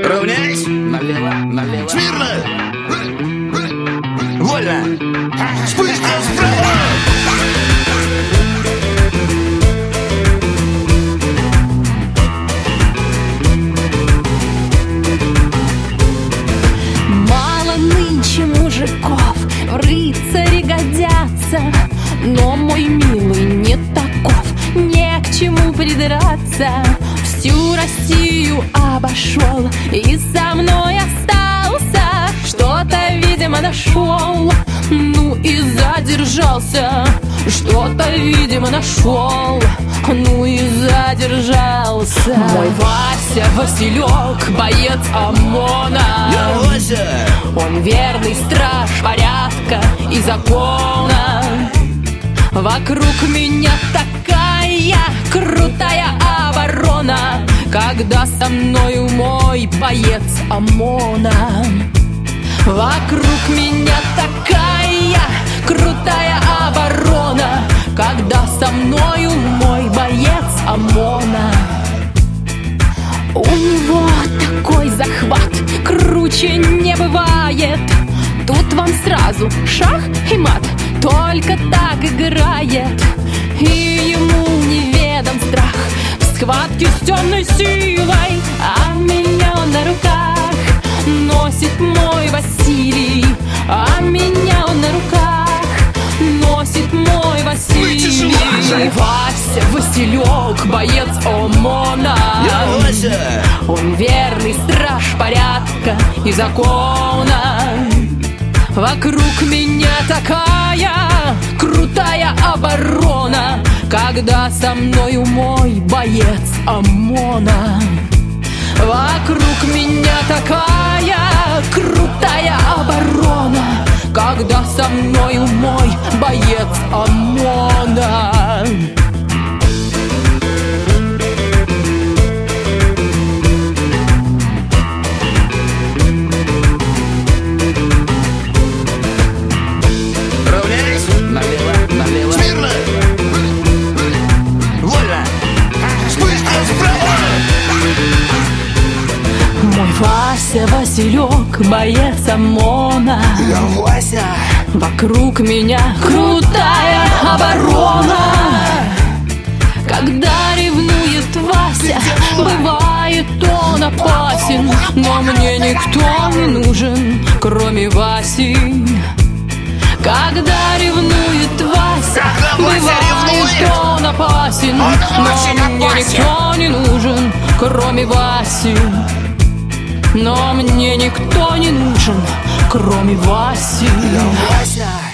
Равняйсь. Налево, налево. Смирно. Вольно. Вспышка справа. Мало нынче мужиков, в рыцари годятся, но мой милый не таков, не к чему придраться. Всю Россию обошел и со мной остался. Что-то, видимо, нашел, ну и задержался. Что-то, видимо, нашел, ну и задержался. Мой Вася Василек, боец ОМОНа. Я Вася. Он верный страж порядка и закона. Вокруг меня такая крутая оборона, когда со мною мой боец ОМОНа. Вокруг меня такая крутая оборона, когда со мною мой боец ОМОНа. У него такой захват, круче не бывает. Тут вам сразу шах и мат, только так играет. И ему неведом страх в схватке с темной силой, а меня он на руках носит мой Василий. А меня он на руках носит мой Василий. Вася Василек, боец ОМОНа. Я Вася. Он верный страж порядка и закона. Вокруг меня такая крутая оборона, когда со мною мой боец ОМОНа. Вокруг меня такая крутая оборона, когда со мною мой боец ОМОНа. Равняйсь. Налево, налево. Смирно. Вольно. Вспышка справа. Мой Вася Василек, боец ОМОНа. Я Вася. Вокруг меня крутая оборона. Когда ревнует Вася, бывает он опасен, но мне никто не нужен, кроме Васи. Когда ревнует Вася, бывает он опасен, но мне никто не нужен, кроме Васи. Но мне никто не нужен, кроме Васи. Я Вася.